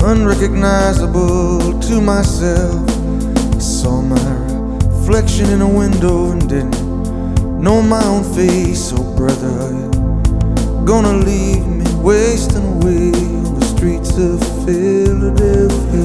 unrecognizable to myself. I saw my reflection in a window and didn't know my own face. Oh brother, are you gonna leave me wasting away on the streets of Philadelphia?